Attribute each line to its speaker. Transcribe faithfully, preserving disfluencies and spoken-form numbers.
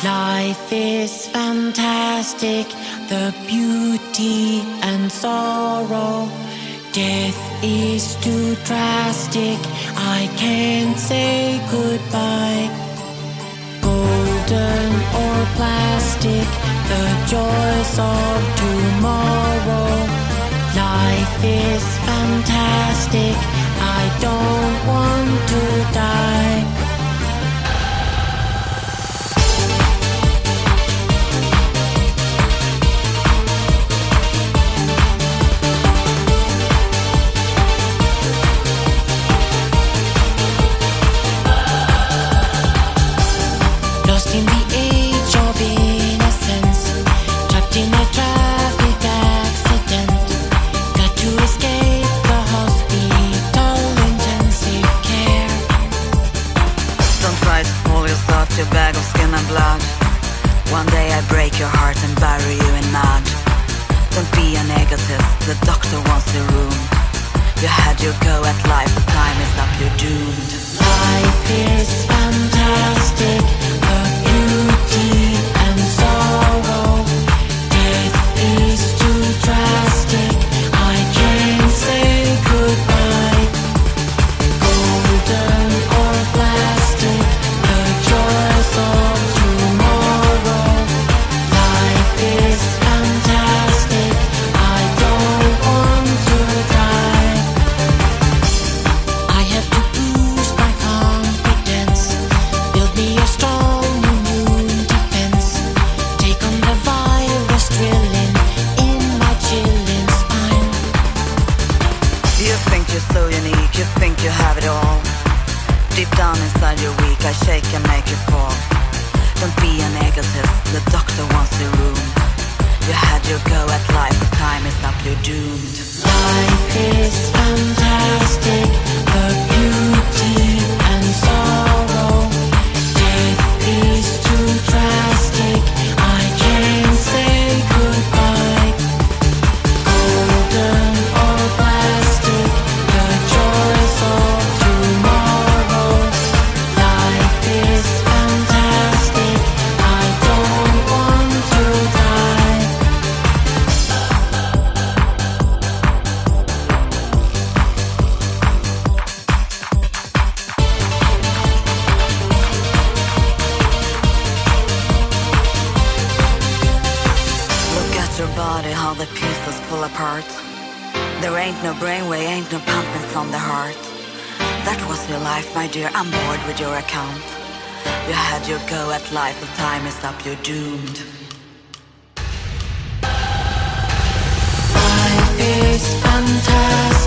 Speaker 1: Life is fantastic, the beauty and sorrow. Death is too drastic, I can't say goodbye. Golden or plastic, the joys of tomorrow. Life is fantastic, I don't want to die. In the age of innocence, trapped in a traffic accident, got to escape the hospital intensive care.
Speaker 2: Don't try to fool yourself to a bag of skin and blood. One day I break your heart and bury you in mud. Don't be a negative, the doctor wants the room. You had your go at life, the time is up, you're doomed.
Speaker 1: Life is fantastic, the beauty and sorrow. Death is too drastic, I can't say goodbye. Golden or plastic, the joys of tomorrow. Life is fantastic, I don't want to die. I have to boost my confidence, build me a strong immune defense. Take on the virus drilling in my chilling spine.
Speaker 2: You think you're so unique, you think you have it all. Deep down inside you're weak, I shake and make you fall. Don't be a negative, the doctor wants the room. You had your go at life, the time is up, you're doomed.
Speaker 1: Life is fantastic, the beauty and sorrow. Death is too drastic, I can't say goodbye. Golden or plastic, the joys of tomorrow. Life is fantastic, I don't want to die.
Speaker 2: Look at your body, how the pieces fall apart. There ain't no brainwave, ain't no pumping from the heart. That was your life, my dear, I'm bored with your account. You had your go at life, the time is up, you're doomed.
Speaker 1: Life is fantastic.